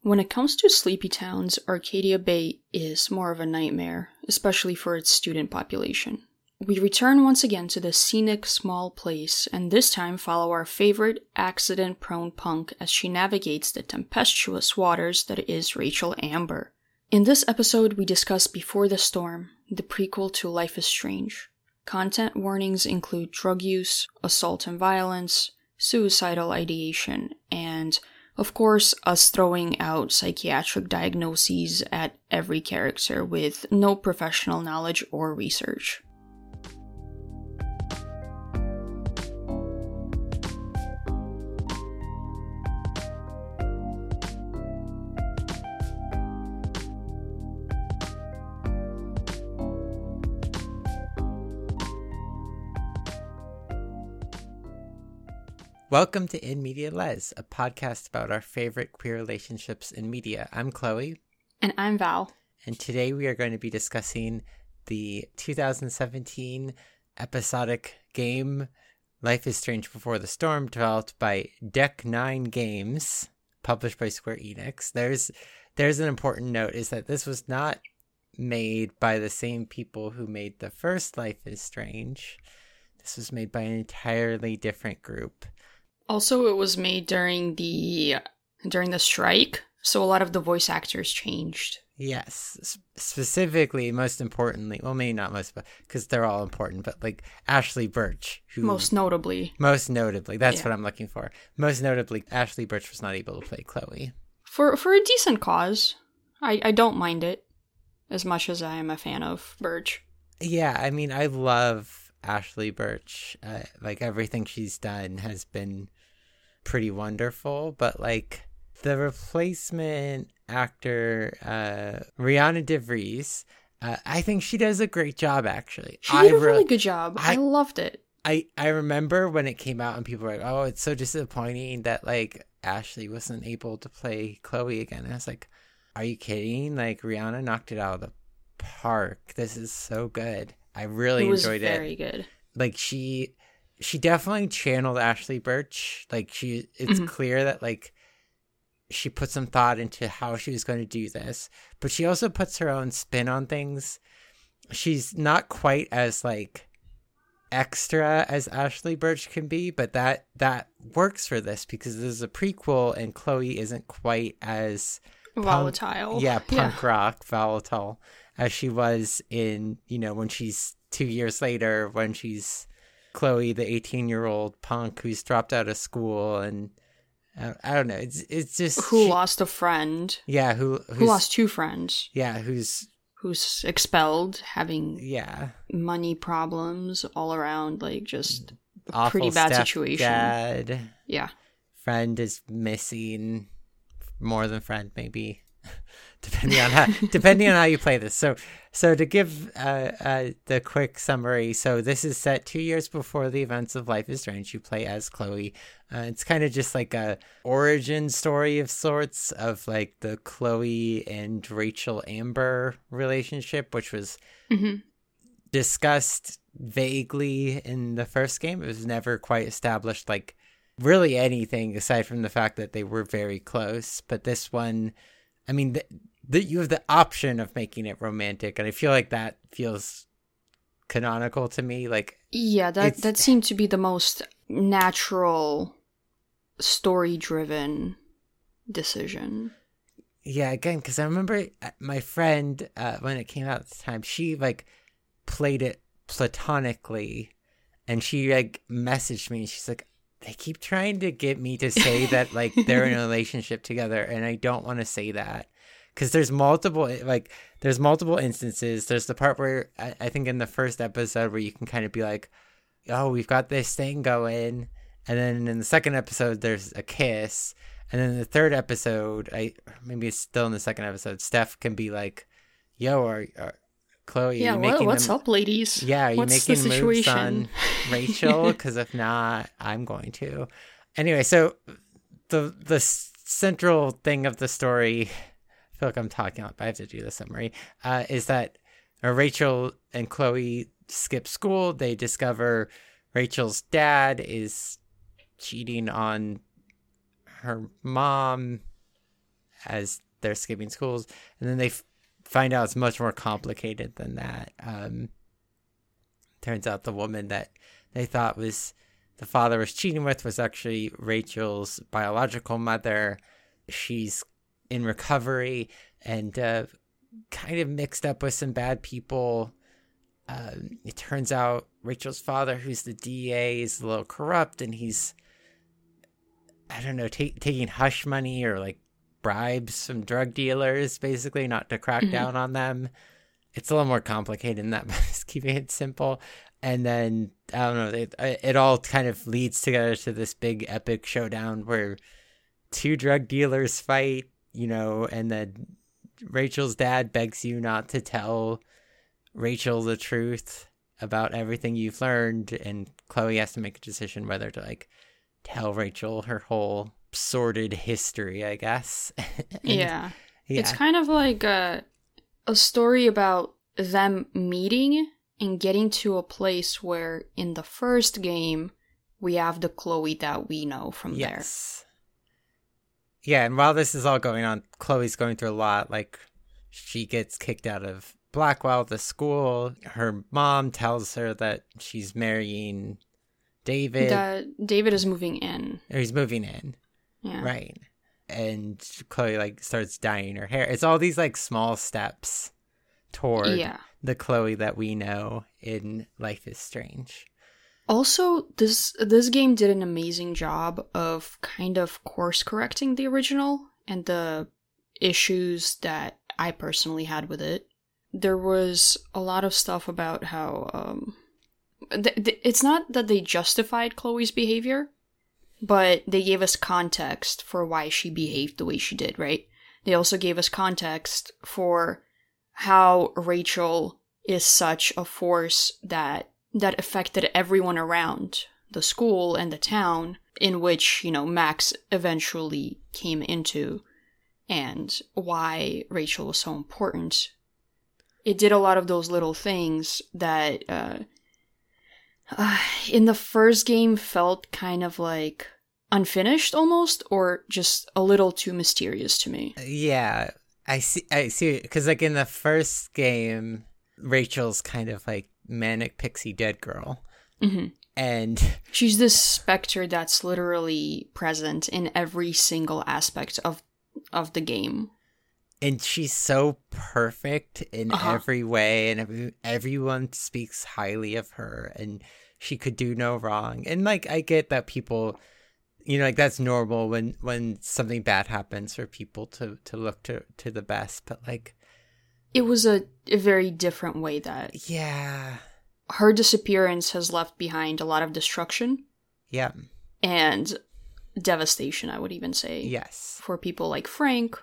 When it comes to sleepy towns, Arcadia Bay is more of a nightmare, especially for its student population. We return once again to the scenic small place, and this time follow our favorite accident-prone punk as she navigates the tempestuous waters that is Rachel Amber. In this episode, we discuss Before the Storm, the prequel to Life is Strange. Content warnings include drug use, assault and violence, suicidal ideation, and of course, us throwing out psychiatric diagnoses at every character with no professional knowledge or research. Welcome to In Media Les, a podcast about our favorite queer relationships in media. I'm Chloe. And I'm Val. And today we are going to be discussing the 2017 episodic game Life is Strange Before the Storm, developed by Deck 9 Games, published by Square Enix. There's an important note, is that this was not made by the same people who made the first Life is Strange. This was made by an entirely different group. Also, it was made during the strike, so a lot of the voice actors changed. Yes, specifically, most importantly, well, maybe not most, because they're all important, but like Ashley Birch, who Most notably, that's what I'm looking for. Most notably, Ashley Birch was not able to play Chloe. For a decent cause. I don't mind it as much as I am a fan of Birch. Yeah, I mean, I love Ashley Birch. Like, everything she's done has been pretty wonderful, but like the replacement actor, Rihanna DeVries, I think she does a great job, actually. She did a really good job. I loved it. I remember when it came out and people were like, oh, it's so disappointing that like Ashley wasn't able to play Chloe again. And I was like, are you kidding? Like, Rihanna knocked it out of the park. This is so good. I really enjoyed it. It was very good. Like, she definitely channeled Ashley Birch. Like, it's clear that like she put some thought into how she was going to do this, but she also puts her own spin on things. She's not quite as like extra as Ashley Birch can be, but that works for this because this is a prequel and Chloe isn't quite as volatile. Punk rock volatile as she was in, when she's 2 years later, when she's Chloe, the 18-year-old punk who's dropped out of school, and I don't know. It's just who lost a friend. Yeah, who lost two friends. Yeah, who's expelled, having money problems all around, like just a pretty bad situation. Dad. Yeah, friend is missing, more than friend maybe. depending on how you play this. So to give the quick summary, so this is set 2 years before the events of Life is Strange. You play as Chloe. It's kind of just like a origin story of sorts of like the Chloe and Rachel Amber relationship, which was discussed vaguely in the first game. It was never quite established like really anything aside from the fact that they were very close. But this one, I mean, you have the option of making it romantic, and I feel like that feels canonical to me. Like, yeah, that seemed to be the most natural, story-driven decision. Yeah, again, because I remember my friend, when it came out at the time, she like played it platonically, and she like messaged me, and she's like, they keep trying to get me to say that like they're in a relationship together, and I don't want to say that because there's multiple instances. There's the part where I think in the first episode where you can kind of be like, oh, we've got this thing going, and then in the second episode there's a kiss, and then in the third episode, maybe it's still in the second episode, Steph can be like, yo, are Chloe, what's up, ladies? Yeah, are you what's making moves on Rachel? Because if not, I'm going to. Anyway, so the central thing of the story, I feel like I'm talking, but I have to do the summary, is that Rachel and Chloe skip school. They discover Rachel's dad is cheating on her mom, as they're skipping schools. And then they find out it's much more complicated than that. Turns out the woman that they thought was the father was cheating with was actually Rachel's biological mother. She's in recovery and kind of mixed up with some bad people. It turns out Rachel's father, who's the DA, is a little corrupt, and he's, I don't know, taking hush money or like bribes some drug dealers, basically, not to crack down on them. It's a little more complicated than that, but just keeping it simple. And then, I don't know, it all kind of leads together to this big epic showdown where two drug dealers fight, you know, and then Rachel's dad begs you not to tell Rachel the truth about everything you've learned, and Chloe has to make a decision whether to like tell Rachel her whole sordid history, I guess. Yeah. It's kind of like a story about them meeting and getting to a place where in the first game we have the Chloe that we know from there. Yeah, and while this is all going on, Chloe's going through a lot. Like, she gets kicked out of Blackwell, the school. Her mom tells her that she's marrying David. That David is moving in. Or he's moving in. Yeah. Right. And Chloe, like, starts dyeing her hair. It's all these, like, small steps toward the Chloe that we know in Life is Strange. Also, this game did an amazing job of kind of course correcting the original and the issues that I personally had with it. There was a lot of stuff about how it's not that they justified Chloe's behavior, but they gave us context for why she behaved the way she did, right? They also gave us context for how Rachel is such a force that affected everyone around the school and the town in which, you know, Max eventually came into, and why Rachel was so important. It did a lot of those little things that in the first game felt kind of like unfinished almost, or just a little too mysterious to me. Yeah, I see, because like in the first game, Rachel's kind of like manic pixie dead girl. Mm-hmm. And she's this specter that's literally present in every single aspect of the game. And she's so perfect in every way, and everyone speaks highly of her, and she could do no wrong. And like, I get that people, you know, like that's normal when something bad happens for people to look to the best, but like, it was a very different way that... Yeah. Her disappearance has left behind a lot of destruction. Yeah. And devastation, I would even say. Yes. For people like Frank.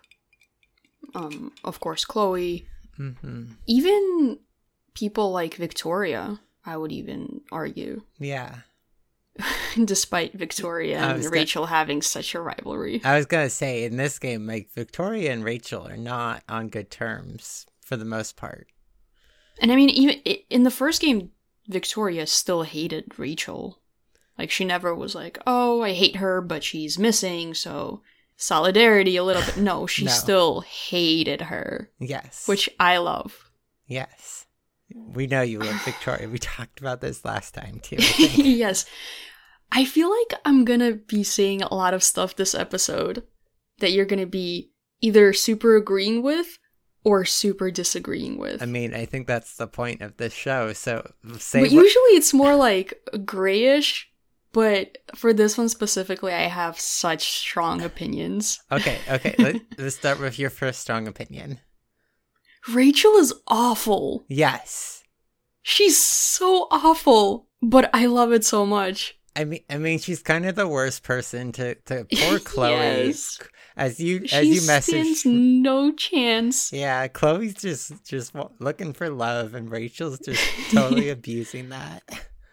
Of course, Chloe. Mm-hmm. Even people like Victoria, I would even argue. Yeah. Despite Victoria and Rachel having such a rivalry. I was going to say, in this game, like, Victoria and Rachel are not on good terms. For the most part. And I mean, even in the first game, Victoria still hated Rachel. Like, she never was like, oh, I hate her, but she's missing, so solidarity a little bit. No, she still hated her. Yes. Which I love. Yes. We know you love Victoria. We talked about this last time, too. Yes. I feel like I'm gonna be saying a lot of stuff this episode that you're gonna be either super agreeing with or super disagreeing with. I mean, I think that's the point of this show, so But usually it's more like grayish, but for this one specifically, I have such strong opinions. Okay, let's start with your first strong opinion. Rachel is awful. Yes. She's so awful, but I love it so much. I mean, she's kind of the worst person to poor Chloe. Yes. As you She message, stands no chance. Yeah, Chloe's just looking for love, and Rachel's just totally abusing that.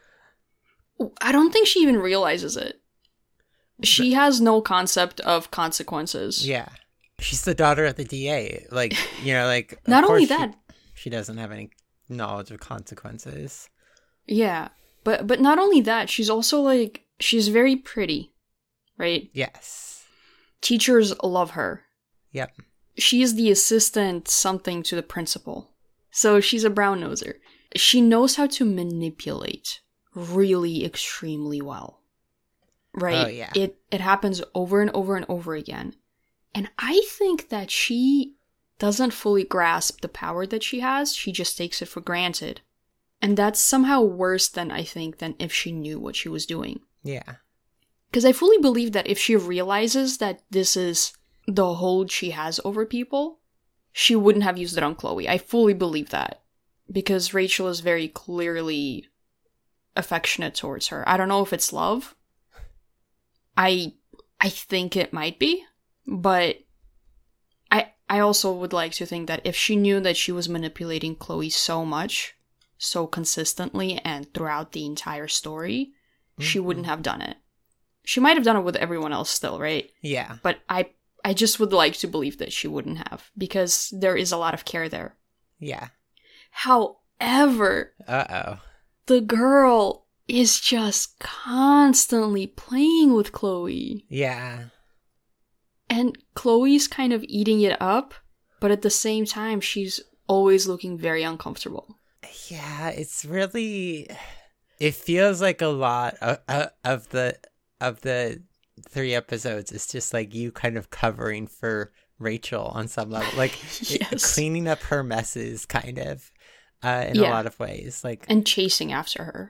I don't think she even realizes it. She has no concept of consequences. Yeah, she's the daughter of the DA. Like, you know, like not only that, she doesn't have any knowledge of consequences. Yeah, but not only that, she's also like, she's very pretty, right? Yes. Teachers love her. Yep. She is the assistant something to the principal. So she's a brown noser. She knows how to manipulate really extremely well. Right? Oh, yeah. It happens over and over and over again. And I think that she doesn't fully grasp the power that she has. She just takes it for granted. And that's somehow worse than if she knew what she was doing. Yeah. Because I fully believe that if she realizes that this is the hold she has over people, she wouldn't have used it on Chloe. I fully believe that. Because Rachel is very clearly affectionate towards her. I don't know if it's love. I think it might be. But I also would like to think that if she knew that she was manipulating Chloe so much, so consistently, and throughout the entire story, she wouldn't have done it. She might have done it with everyone else still, right? Yeah. But I just would like to believe that she wouldn't have, because there is a lot of care there. Yeah. However, the girl is just constantly playing with Chloe. Yeah. And Chloe's kind of eating it up, but at the same time, she's always looking very uncomfortable. Yeah, it's really... It feels like a lot of the 3 episodes is just like you kind of covering for Rachel on some level. Like, yes. Cleaning up her messes, kind of, in a lot of ways. And chasing after her.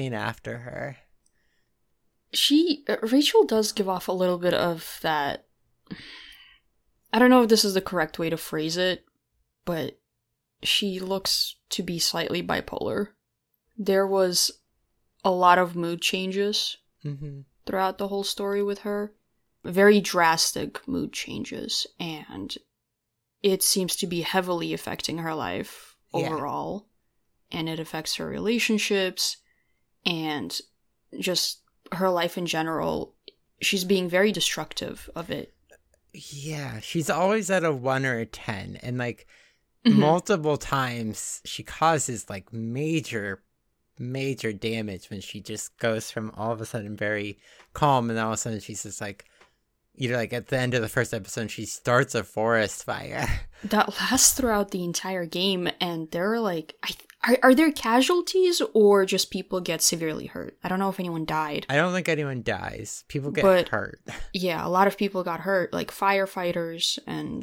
Rachel does give off a little bit of that... I don't know if this is the correct way to phrase it, but she looks to be slightly bipolar. There was a lot of mood changes throughout the whole story with her. Very drastic mood changes, and it seems to be heavily affecting her life overall. And it affects her relationships and just her life in general. She's being very destructive of it. Yeah, she's always at a 1 or a 10, and like multiple times she causes like major damage when she just goes from all of a sudden very calm, and all of a sudden she's just like, like at the end of the first episode, she starts a forest fire that lasts throughout the entire game, and there are like, are there casualties or just people get severely hurt? I don't know if anyone died. I don't think anyone dies. People get hurt. Yeah, a lot of people got hurt, like firefighters and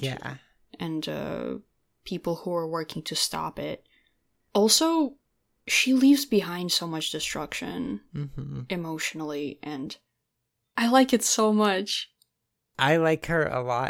people who are working to stop it. Also, she leaves behind so much destruction emotionally, and I like it so much. I like her a lot.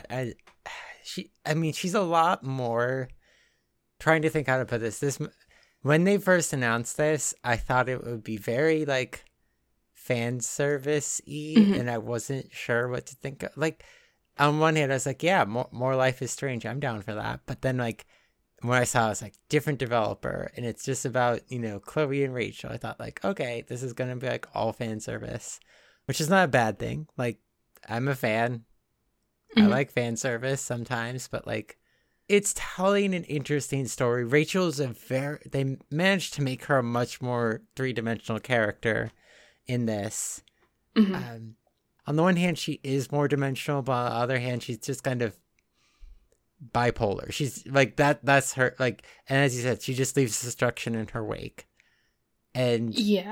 She's a lot more... Trying to think how to put this. When they first announced this, I thought it would be very, like, fan service-y, and I wasn't sure what to think of. Like, on one hand, I was like, yeah, more Life is Strange. I'm down for that. But then, like, when I saw it, I was like, different developer, and it's just about, Chloe and Rachel. I thought, like, okay, this is going to be, like, all fan service, which is not a bad thing. Like, I'm a fan. I like fan service sometimes, but, like, it's telling an interesting story. Rachel's they managed to make her a much more 3-dimensional character in this. On the one hand, she is more dimensional, but on the other hand, she's just kind of bipolar. She's like that's her, like, and as you said, she just leaves destruction in her wake. And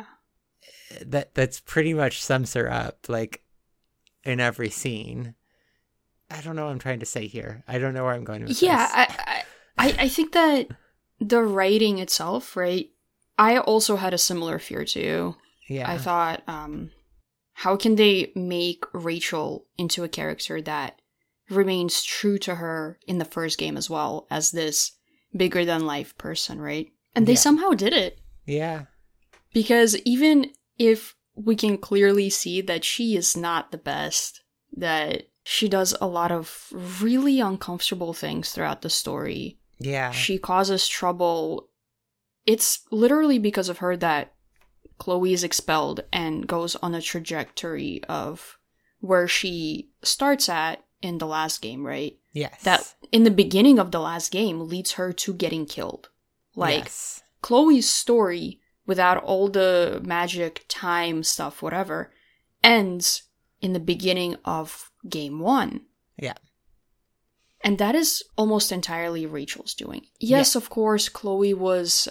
that's pretty much sums her up, like, in every scene. I don't know what I'm trying to say here. I don't know where I'm going with this. I think that the writing itself, right? I also had a similar fear to you. Yeah. I thought, how can they make Rachel into a character that remains true to her in the first game as well as this bigger-than-life person, right? And they somehow did it. Yeah. Because even if we can clearly see that she is not the best, that she does a lot of really uncomfortable things throughout the story. Yeah. She causes trouble. It's literally because of her that Chloe is expelled and goes on a trajectory of where she starts at in the last game, right? Yes. That in the beginning of the last game leads her to getting killed. Like, Chloe's story, without all the magic, time stuff, whatever, ends in the beginning of game 1. Yeah. And that is almost entirely Rachel's doing. Yes, of course, Chloe was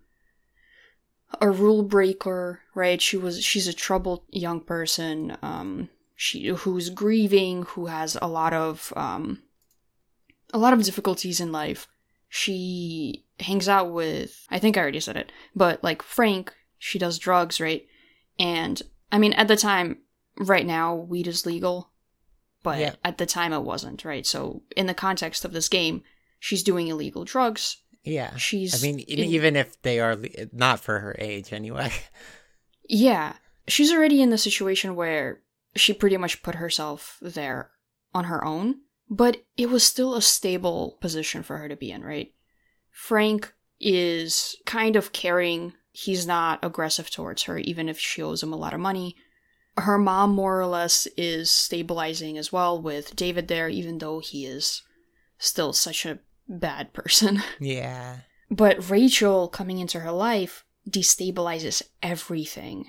a rule breaker, right? She's a troubled young person, who's grieving, who has a lot of difficulties in life. She hangs out with, I think I already said it, but like Frank, she does drugs, right? And I mean, at the time, right now, weed is legal, but at the time it wasn't, right? So in the context of this game, she's doing illegal drugs. Yeah. Even if they are not for her age anyway. Yeah. She's already in the situation where she pretty much put herself there on her own, but it was still a stable position for her to be in, right? Frank is kind of caring. He's not aggressive towards her, even if she owes him a lot of money. Her mom, more or less, is stabilizing as well with David there, even though he is still such a bad person. Yeah. But Rachel coming into her life destabilizes everything.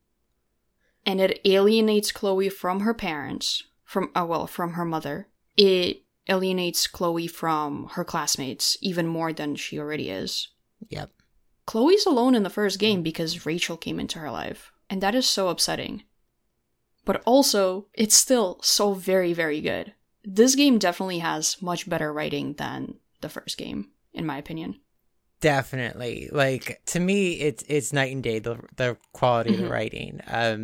And it alienates Chloe from her parents, from her mother. It alienates Chloe from her classmates even more than she already is. Yep. Chloe's alone in the first game because Rachel came into her life. And that is so upsetting. But also, it's still so very, very good. This game definitely has much better writing than the first game, in my opinion. Definitely. Like, to me, it's night and day, the quality of the writing.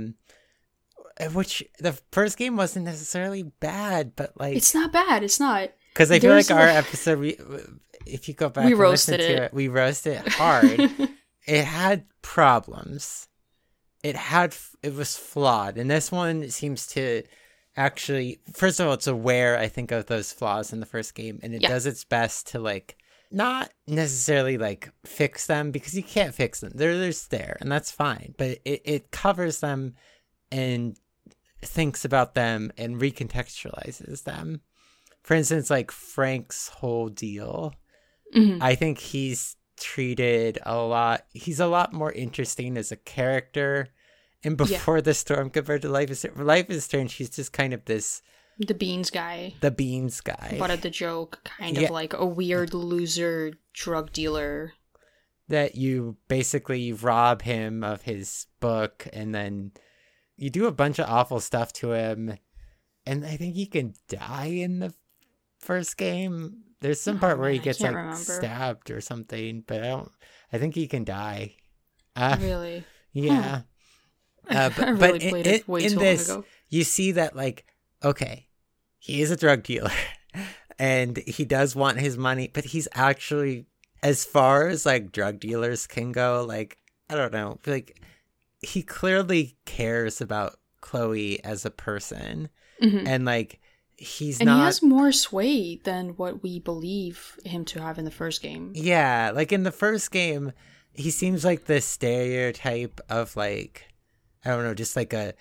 Which the first game wasn't necessarily bad, but like... It's not bad, it's not. Because I feel like our episode, if you go back and listen to it, we roasted it hard. It had problems. It was flawed. And this one seems to actually, first of all, it's aware, I think, of those flaws in the first game. And it does its best to, like, not necessarily, like, fix them, because you can't fix them. They're just there, and that's fine. But it covers them and thinks about them and recontextualizes them. For instance, like, Frank's whole deal. Mm-hmm. I think he's treated he's a lot more interesting as a character and Before the Storm compared to Life is Strange. She's just kind of this the beans guy but at the joke, kind of like a weird loser drug dealer that you basically rob him of his book and then you do a bunch of awful stuff to him, and I think he can die in the first game. There's some part where he gets stabbed or something, but I think he can die. Really? Yeah. But played it way too long ago. You see that, like, okay, he is a drug dealer and he does want his money, but he's actually, as far as like drug dealers can go, like, I don't know, like, he clearly cares about Chloe as a person. Mm-hmm. And like, he has more sway than what we believe him to have in the first game. Yeah, like in the first game, he seems like the stereotype of, like, I don't know, just like a...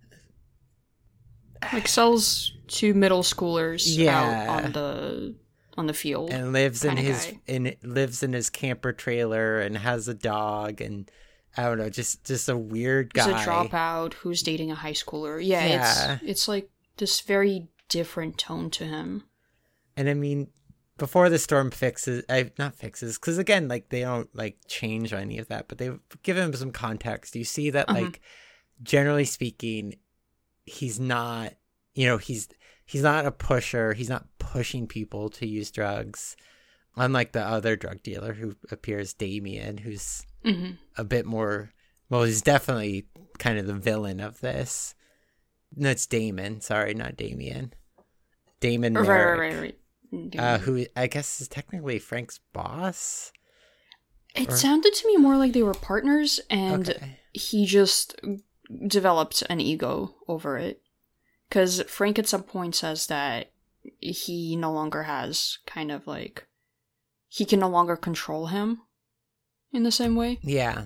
Like sells to middle schoolers out on the field. And lives in his camper trailer and has a dog and... I don't know, just a weird guy. He's a dropout who's dating a high schooler. Yeah. It's like this very different tone to him. And I mean, Before the Storm not fixes, because again, like, they don't like change any of that, but they give him some context. You see that, like, generally speaking, he's not, he's not a pusher. He's not pushing people to use drugs. Unlike the other drug dealer who appears, Damien, who's a bit more, well, he's definitely kind of the villain of this. No, it's Damon. Sorry, not Damien. Damon Merrick. Right. Who I guess is technically Frank's boss. It sounded to me more like they were partners, and he just developed an ego over it. Because Frank at some point says that he no longer has kind of like... He can no longer control him in the same way. Yeah.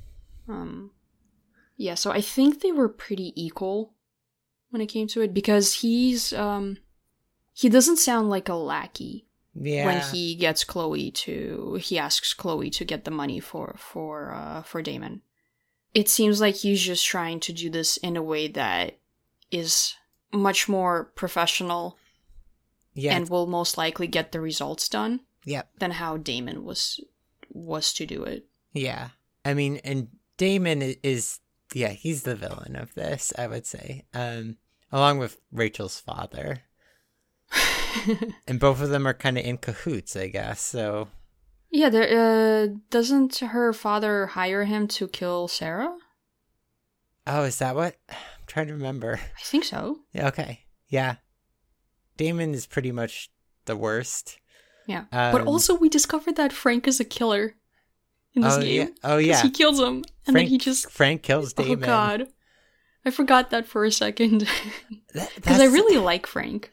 Yeah, so I think they were pretty equal when it came to it, because he doesn't sound like a lackey. Yeah. When he asks Chloe to get the money for Damon. It seems like he's just trying to do this in a way that is much more professional Yeah. and will most likely get the results done Yep. than how Damon was to do it. Yeah. I mean, and Damon is he's the villain of this, I would say. Along with Rachel's father. And both of them are kind of in cahoots, I guess. So Yeah, there doesn't her father hire him to kill Sarah? oh, is that what? I'm trying to remember. I think so. Yeah, okay. Yeah. Damon is pretty much the worst. Yeah. But also we discovered that Frank is a killer in this game. Yeah. Oh, yeah. He kills him. And then he just... Frank kills Damon. Oh, God. I forgot that for a second. Because I really like Frank.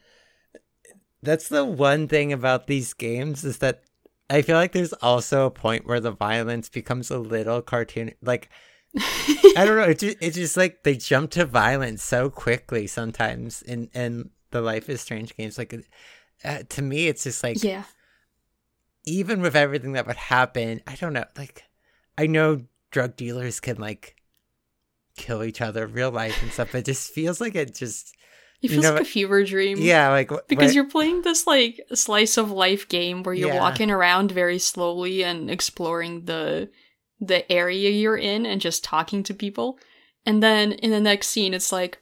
That's the one thing about these games is that I feel like there's also a point where the violence becomes a little cartoon. Like, I don't know. It's just like they jump to violence so quickly sometimes in the Life is Strange games. Like, to me, it's just like, yeah. Even with everything that would happen, I don't know. Like, I know drug dealers can like kill each other in real life and stuff, but it just feels like it just... It feels like a fever dream. Yeah, like... Because you're playing this, like, slice of life game where you're walking around very slowly and exploring the area you're in and just talking to people. And then in the next scene, it's like,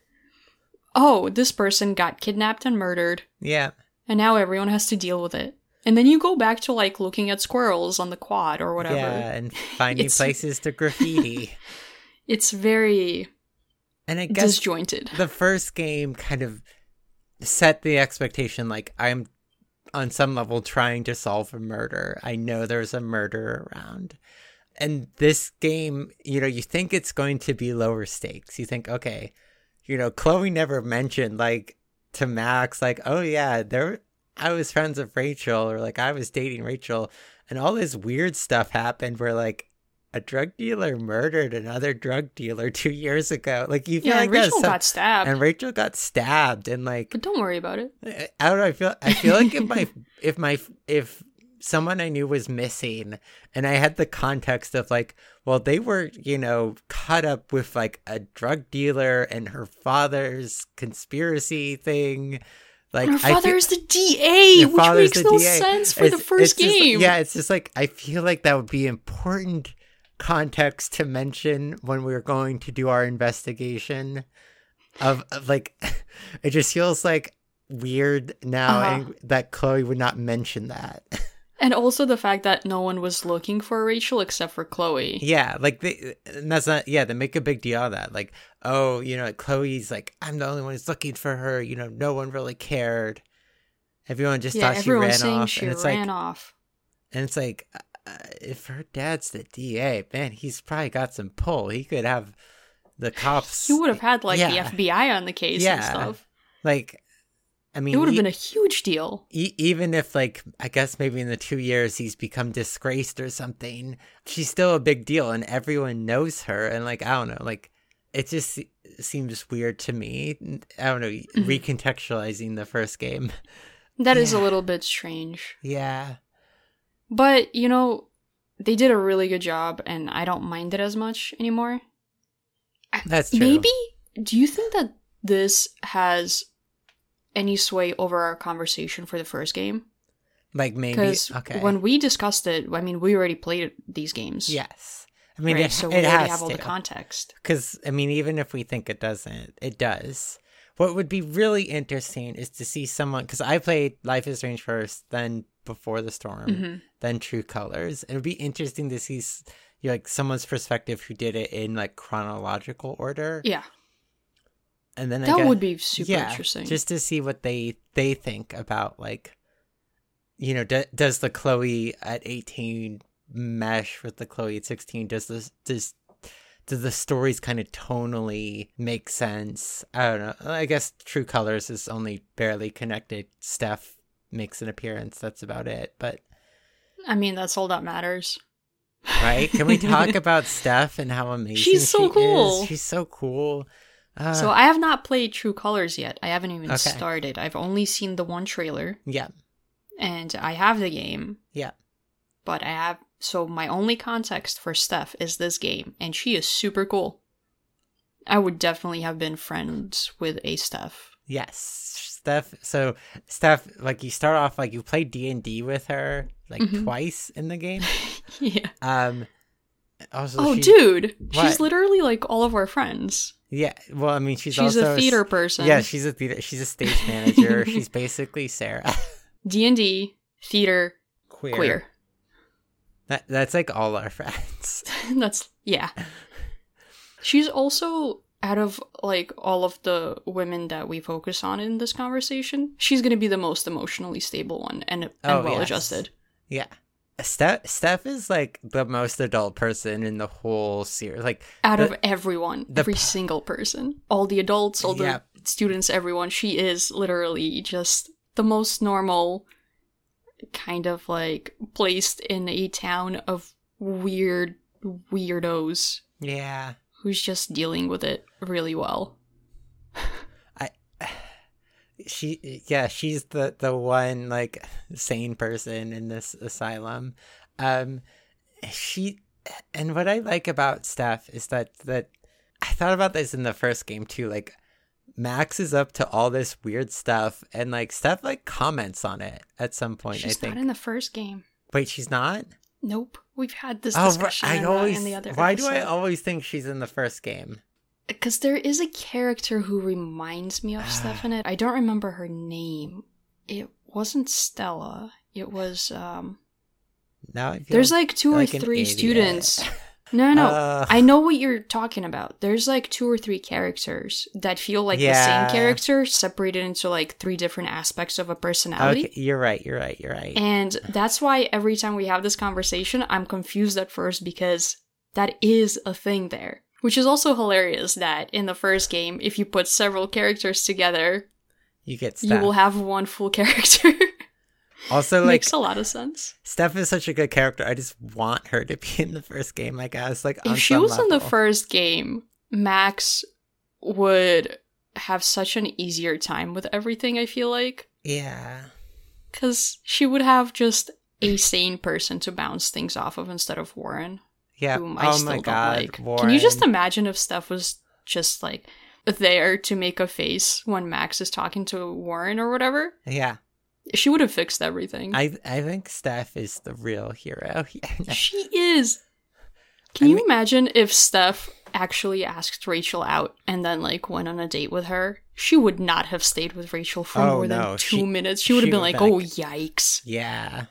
oh, this person got kidnapped and murdered. Yeah. And now everyone has to deal with it. And then you go back to, like, looking at squirrels on the quad or whatever. Yeah, and finding places to graffiti. It's very... And I guess disjointed. The first game kind of set the expectation, like, I'm on some level trying to solve a murder. I know there's a murder around. And this game, you know, you think it's going to be lower stakes. You think, okay, you know, Chloe never mentioned, like, to Max, like, oh yeah, I was friends with Rachel, or like I was dating Rachel, and all this weird stuff happened where like a drug dealer murdered another drug dealer 2 years ago. Like you feel like Rachel got stabbed. And Rachel got stabbed, and like, but don't worry about it. I don't know. I feel like if someone I knew was missing, and I had the context of like, well, they were, you know, caught up with like a drug dealer and her father's conspiracy thing. Like, and her father is the DA, which makes no DA. sense for the first game. It's just like, I feel like that would be important context to mention when we're going to do our investigation of like, it just feels like weird now that Chloe would not mention that. And also the fact that no one was looking for Rachel except for Chloe. Yeah, like they make a big deal of that. Like, oh, you know, Chloe's like, I'm the only one who's looking for her. You know, no one really cared. Everyone just thought she ran off. She ran off. And it's like, if her dad's the DA, man, he's probably got some pull. He could have the cops. He would have had like the FBI on the case and stuff. Like, I mean, it would have been a huge deal. Even if, like, I guess maybe in the 2 years he's become disgraced or something, she's still a big deal and everyone knows her. And, like, I don't know, like, it just seems weird to me. I don't know, recontextualizing the first game. That is a little bit strange. Yeah. But, you know, they did a really good job and I don't mind it as much anymore. That's true. Maybe, do you think that this has any sway over our conversation for the first game? Like maybe, because when we discussed it, I mean, we already played these games. Yes, I mean, right? So we already have all the context. Because I mean, even if we think it doesn't, it does. What would be really interesting is to see someone, because I played Life is Strange first, then Before the Storm, then True Colors. It would be interesting to see like someone's perspective who did it in like chronological order. Yeah. And then that would be super interesting. Just to see what they think about, like, you know, does the Chloe at 18 mesh with the Chloe at 16? Does the stories kind of tonally make sense? I don't know. I guess True Colors is only barely connected. Steph makes an appearance. That's about it. But I mean, that's all that matters. Right? Can we talk about Steph and how amazing she's so cool? She's so cool. So I have not played True Colors yet. I haven't even started. I've only seen the one trailer. Yeah. And I have the game. Yeah. But so my only context for Steph is this game, and she is super cool. I would definitely have been friends with a Steph. Yes, Steph. So Steph, like you start off like you play D&D with her like twice in the game. Yeah. Also, dude, What? she's literally like all of our friends. Yeah, well, I mean, she's a also theater person. Yeah, she's a theater. She's a stage manager. She's basically Sarah. D&D, theater, queer. That's like all our friends. Yeah. She's also, out of like all of the women that we focus on in this conversation, she's gonna be the most emotionally stable one and well-adjusted. Yes. Yeah. Steph is like the most adult person in the whole series. Like out of everyone, every single person, all the adults, all the students, everyone, she is literally just the most normal, kind of like placed in a town of weirdos. Yeah. Who's just dealing with it really well. She's the one like sane person in this asylum. And what I like about Steph is that I thought about this in the first game too. Like Max is up to all this weird stuff, and like Steph like comments on it at some point. She's I think not in the first game. Wait, she's not? Nope. We've had this discussion in the other Why episode. do I always think she's in the first game? Because there is a character who reminds me of Steph in it. I don't remember her name. It wasn't Stella. It was, there's like two or three students. No. I know what you're talking about. There's like 2 or 3 characters that feel like the same character separated into like 3 different aspects of a personality. Okay, you're right. And that's why every time we have this conversation, I'm confused at first because that is a thing there. Which is also hilarious that in the first game, if you put several characters together, you will have one full character. Also, makes a lot of sense. Steph is such a good character. I just want her to be in the first game, I guess. Like, if she was in the first game, Max would have such an easier time with everything, I feel like. Yeah. Because she would have just a sane person to bounce things off of instead of Warren. Yeah. Whom I still don't like. Warren. Can you just imagine if Steph was just like there to make a face when Max is talking to Warren or whatever? Yeah. She would have fixed everything. I think Steph is the real hero. She is. Can you imagine if Steph actually asked Rachel out and then like went on a date with her? She would not have stayed with Rachel for more than 2 minutes. She would have been like, oh, yikes. Yeah.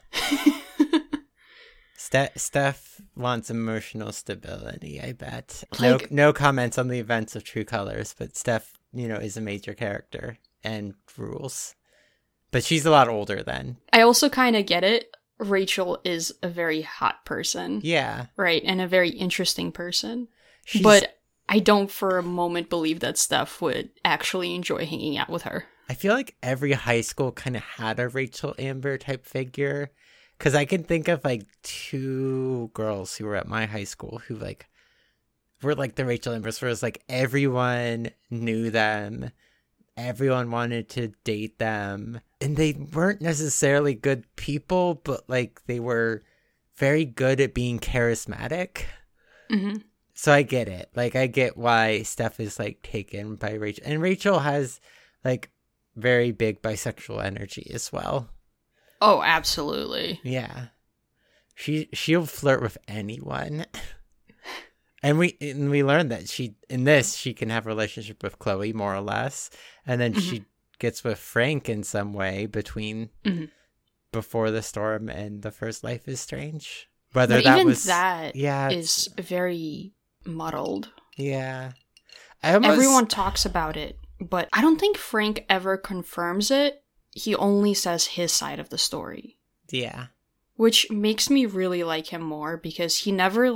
Steph wants emotional stability, I bet. Like, no comments on the events of True Colors, but Steph, is a major character and rules. But she's a lot older then. I also kind of get it. Rachel is a very hot person. Yeah. Right, and a very interesting person. But I don't for a moment believe that Steph would actually enjoy hanging out with her. I feel like every high school kind of had a Rachel Amber type figure. Because I can think of like 2 girls who were at my high school who like were like the Rachel Ambers, where it was like everyone knew them, everyone wanted to date them, and they weren't necessarily good people, but like they were very good at being charismatic. Mm-hmm. So I get it. Like I get why Steph is like taken by Rachel, and Rachel has like very big bisexual energy as well. Oh, absolutely. Yeah. She'll flirt with anyone. And we learned that she can have a relationship with Chloe more or less, and then she gets with Frank in some way between Before the Storm and The First Life is Strange. Whether but that even was that is very muddled. Yeah. Everyone talks about it, but I don't think Frank ever confirms it. He only says his side of the story. Yeah. Which makes me really like him more because he never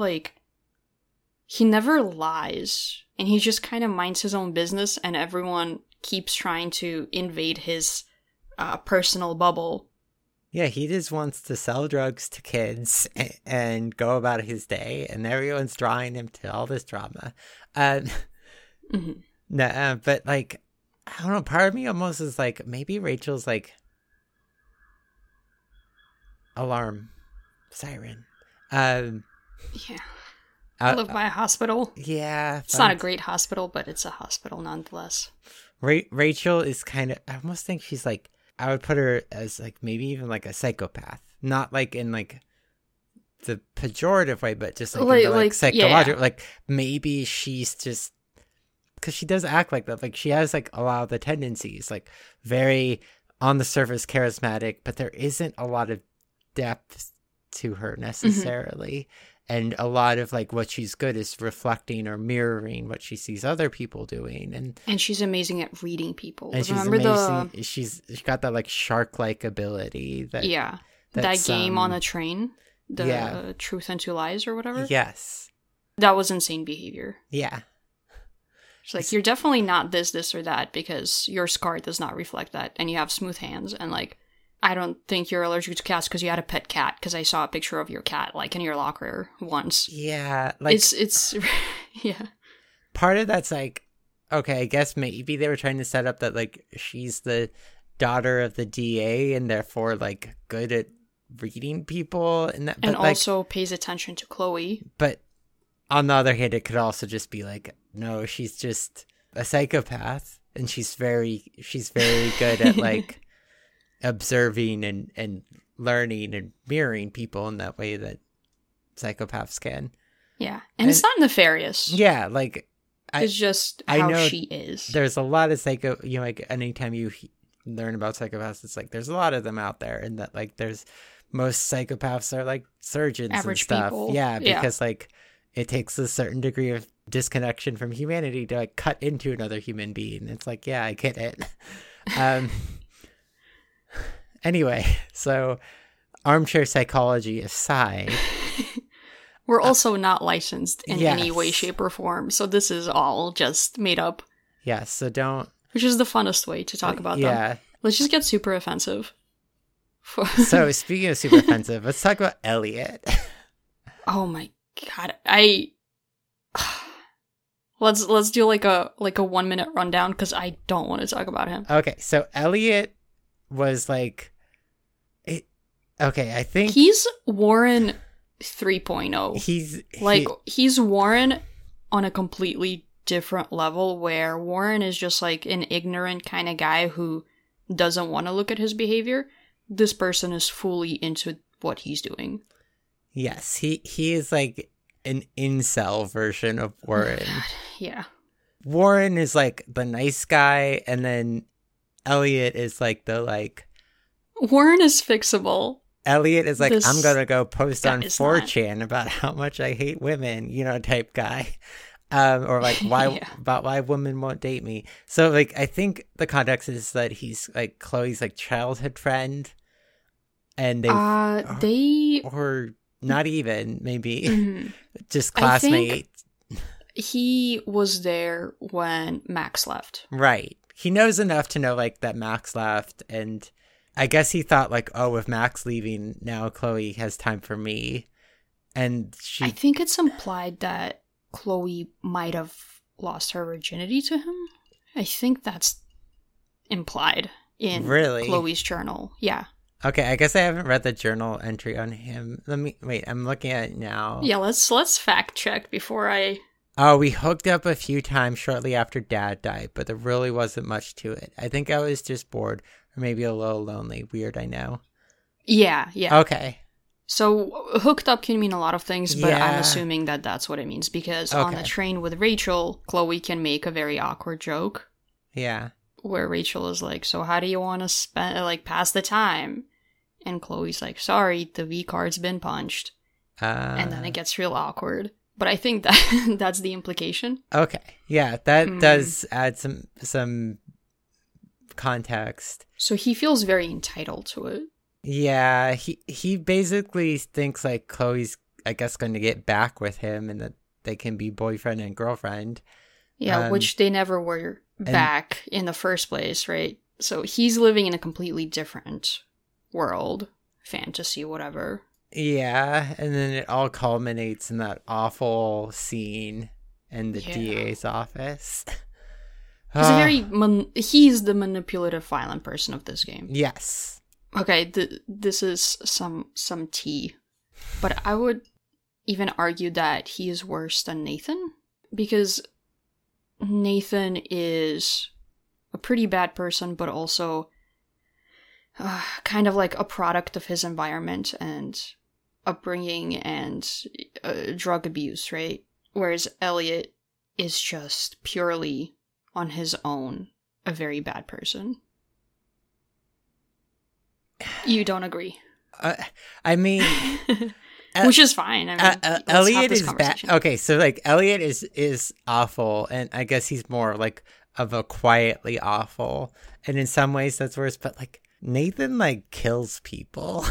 lies. And he just kind of minds his own business, and everyone keeps trying to invade his personal bubble. Yeah, he just wants to sell drugs to kids and go about his day, and everyone's drawing him to all this drama. No, but like, I don't know, part of me almost is like, maybe Rachel's like alarm siren. Yeah. I live by a hospital. Yeah. It's not a great hospital, but it's a hospital nonetheless. Rachel is kind of, I almost think she's like, I would put her as like maybe even like a psychopath, not like in like the pejorative way, but just like, in the, like psychological, like maybe she's just, because she does act like that, like she has like a lot of the tendencies, like very on the surface charismatic, but there isn't a lot of depth to her necessarily. And a lot of like what she's good is reflecting or mirroring what she sees other people doing, and she's amazing at reading people. And she's amazing. She's got that like shark-like ability. That game on a train, the Truth and Two Lies or whatever. Yes, that was insane behavior. Yeah, it's like you're definitely not this or that because your scar does not reflect that, and you have smooth hands, and like. I don't think you're allergic to cats because you had a pet cat, because I saw a picture of your cat, like, in your locker once. Yeah. Like, it's yeah. Part of that's like, okay, I guess maybe they were trying to set up that, like, she's the daughter of the DA and therefore, like, good at reading people. And also like, pays attention to Chloe. But on the other hand, it could also just be like, no, she's just a psychopath. And she's very good at, like, observing and learning and mirroring people in that way that psychopaths can. Yeah. And it's not nefarious. Yeah, like it's just how she is. There's a lot of like anytime you learn about psychopaths, it's like there's a lot of them out there, and that like there's most psychopaths are like surgeons average and stuff. People. Yeah, because like it takes a certain degree of disconnection from humanity to like cut into another human being. It's like, yeah, I get it. Anyway, so armchair psychology aside. We're also not licensed in any way, shape, or form, so this is all just made up. Yeah, so don't... Which is the funnest way to talk about them. Let's just get super offensive. So, speaking of super offensive, let's talk about Elliot. Oh my god, Let's do like a 1 minute rundown, because I don't want to talk about him. Okay, so Elliot was like... Okay, I think... He's Warren 3.0. He's Warren on a completely different level, where Warren is just like an ignorant kind of guy who doesn't want to look at his behavior. This person is fully into what he's doing. Yes, he is like an incel version of Warren. Oh God, yeah. Warren is like the nice guy, and then Elliot is like the like... Warren is fixable. Elliot is like, I'm going to go post on 4chan about how much I hate women, type guy. Or like about why women won't date me. So like, I think the context is that he's like Chloe's like childhood friend. And or not even, maybe just classmates. He was there when Max left. Right. He knows enough to know like that Max left, and I guess he thought like, oh, with Max leaving, now Chloe has time for me. And I think it's implied that Chloe might have lost her virginity to him. I think that's implied in Chloe's journal. Yeah. Okay, I guess I haven't read the journal entry on him. I'm looking at it now. Yeah, let's fact check before I... Oh, we hooked up a few times shortly after Dad died, but there really wasn't much to it. I think I was just bored. Or maybe a little lonely. Weird, I know. Yeah. Okay. So, hooked up can mean a lot of things, but I'm assuming that that's what it means. Because on the train with Rachel, Chloe can make a very awkward joke. Yeah. Where Rachel is like, so how do you want to pass the time? And Chloe's like, sorry, the V card's been punched. And then it gets real awkward. But I think that that's the implication. Okay. Yeah, that does add some context. So he feels very entitled to it. Yeah, he basically thinks like Chloe's, I guess, going to get back with him and that they can be boyfriend and girlfriend. Yeah, which they never were back in the first place, right? So he's living in a completely different world, fantasy, whatever. Yeah, and then it all culminates in that awful scene in the DA's office. He's the manipulative, violent person of this game. Yes. Okay, this is some tea, but I would even argue that he is worse than Nathan, because Nathan is a pretty bad person, but also kind of like a product of his environment and upbringing and drug abuse, right? Whereas Elliot is just purely on his own a very bad person. You don't agree? I mean, which is fine. I mean, Elliot is bad. Okay, so like Elliot is awful, and I guess he's more like of a quietly awful, and in some ways that's worse. But like Nathan like kills people.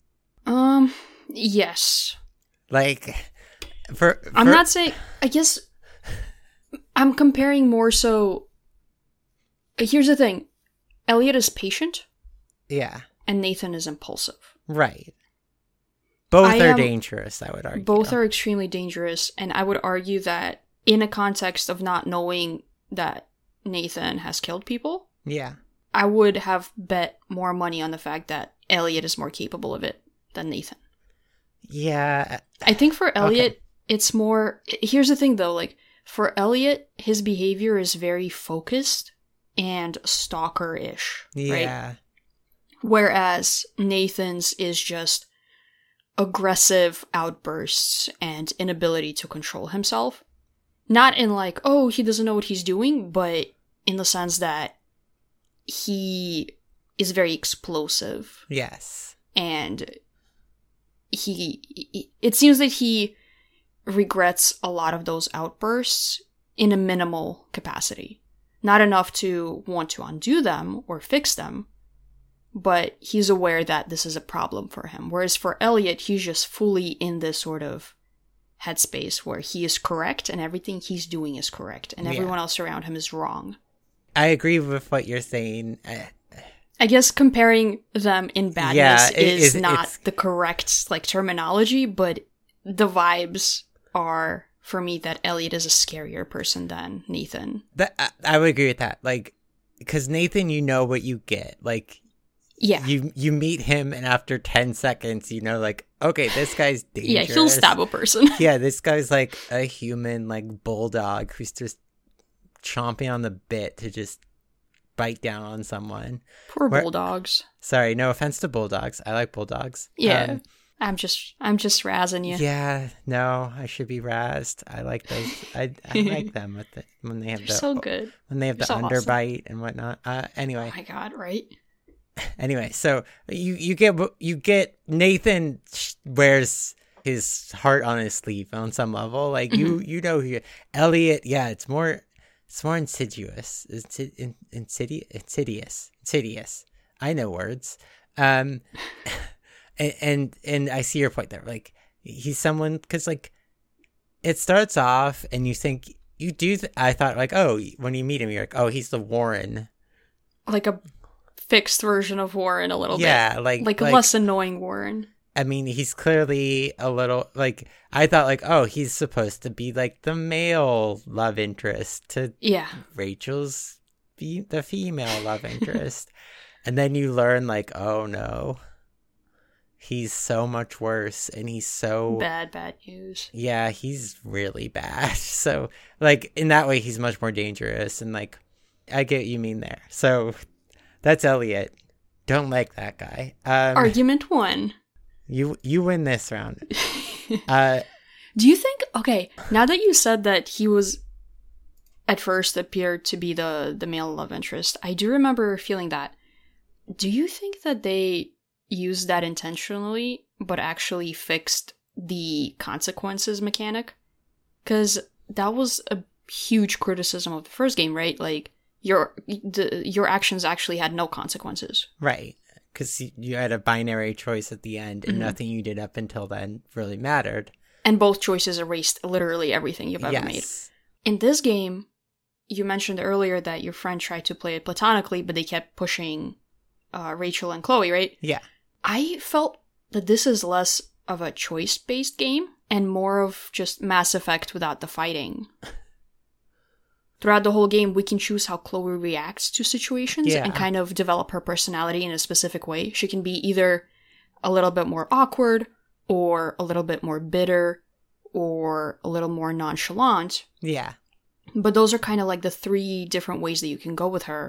Yes. Like, I'm not saying. I guess I'm comparing more so. Here's the thing: Elliot is patient. Yeah. And Nathan is impulsive. Right. Both are dangerous, I would argue. Both are extremely dangerous, and I would argue that in a context of not knowing that Nathan has killed people, yeah, I would have bet more money on the fact that Elliot is more capable of it than Nathan. Yeah. I think for Elliot, it's more... Here's the thing, though. Like, for Elliot, his behavior is very focused and stalker-ish, yeah. right? Whereas Nathan's is just aggressive outbursts and inability to control himself. Not in like, oh, he doesn't know what he's doing, but in the sense that he is very explosive. Yes. And it seems that he regrets a lot of those outbursts in a minimal capacity. Not enough to want to undo them or fix them, but he's aware that this is a problem for him. Whereas for Elliot, he's just fully in this sort of headspace where he is correct and everything he's doing is correct and everyone else around him is wrong. I agree with what you're saying. I guess comparing them in badness is not the correct like terminology, but the vibes are for me that Elliot is a scarier person than Nathan. I would agree with that. Like, because Nathan, you know what you get. Like, yeah, you meet him, and after 10 seconds, you know, like, okay, this guy's dangerous. Yeah, he'll stab a person. Yeah, this guy's like a human, like, bulldog who's just chomping on the bit to just bite down on someone. Poor bulldogs. Sorry, no offense to bulldogs. I like bulldogs. Yeah, I'm just razzing you. Yeah, no, I should be razzed. I like those. I like them when they have so good. When they have the underbite and whatnot. Anyway. Oh my god, right? Anyway, so you get Nathan wears his heart on his sleeve on some level. Like you know Elliot, yeah, it's more insidious. Insidious. I know words. And I see your point there. Like he's someone because like it starts off and you think you do. I thought like, oh, when you meet him, you're like, oh, he's the Warren, like a fixed version of Warren a little bit. Yeah, like less annoying Warren. I mean, he's clearly a little like I thought like, oh, he's supposed to be like the male love interest to Rachel's the female love interest. And then you learn like, oh no. He's so much worse and he's so bad news. Yeah, he's really bad. So like in that way he's much more dangerous and like I get what you mean there. So that's Elliot. Don't like that guy. Argument 1. You win this round. Do you think, okay, now that you said that he was at first appeared to be the male love interest, I do remember feeling that. Do you think that they used that intentionally, but actually fixed the consequences mechanic? Because that was a huge criticism of the first game, right? Like, your actions actually had no consequences. Right. Because you had a binary choice at the end, and nothing you did up until then really mattered. And both choices erased literally everything you've ever made. In this game, you mentioned earlier that your friend tried to play it platonically, but they kept pushing Rachel and Chloe, right? Yeah. I felt that this is less of a choice-based game and more of just Mass Effect without the fighting. Throughout the whole game, we can choose how Chloe reacts to situations and kind of develop her personality in a specific way. She can be either a little bit more awkward or a little bit more bitter or a little more nonchalant. Yeah. But those are kind of like the 3 different ways that you can go with her.